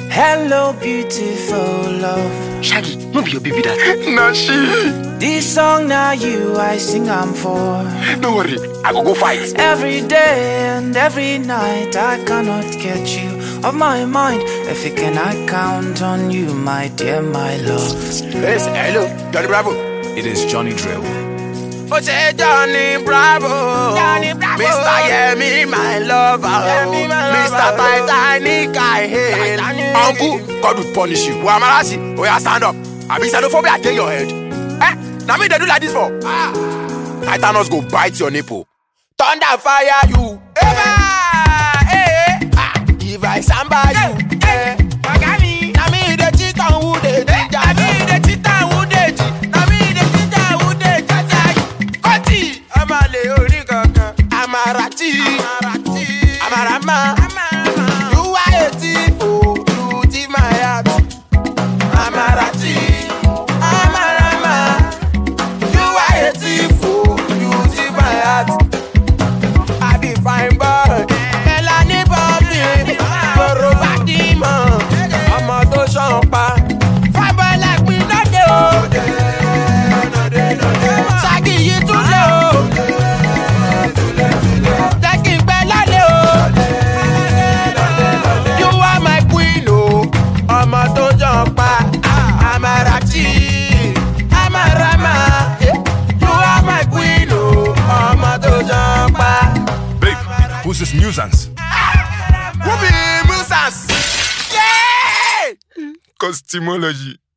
Hello, beautiful love. Shaggy, no be your baby that. Nah, she. This song now you I sing I'm for. Don't worry, I go fight. Every day and every night I cannot get you off my mind. If you can, I count on you, my dear, my love. Yes, hello, Johnny Bravo. It is Johnny Drill. Oh, say Johnny Bravo. Johnny Bravo. Mr. Yemi, my lover. Yemi, my Mr. lover. Titanic, I hail. Titanic. Uncle, God will punish you. Wamarasi, oh yeah, stand up. I be xenophobia, I take your head. Eh? Now me they do like this for? Titanos go bite your nipple. Thunder fire you. If I samba you. Magani. Now me the cheat on who they did. I mean the cheetah who they cheat. I mean the cheetah who they cheat. Koti. Amale ori kankan. Amarati. Amarati. Amarama. You are a thief, oh, you thief my heart. Amarati. Amarama. You are a thief, oh, you thief my heart. I be fine boy. Melanie Bobby. Yoruba demon. Ọmọ tó ṣọ̀npa. Fine boy like me no dey o. Ṣáàgì yìí tún lé o. Jẹ́ kí n pẹ́ lálẹ́ o. You are my queen o. Ọmọ tó ṣọ̀npa. Amarati. Amarama. You are my queen o. Ọmọ tó ṣọ̀npa. Babe, who's this nuisance? Who be nuisance? Yeah! Cosmology.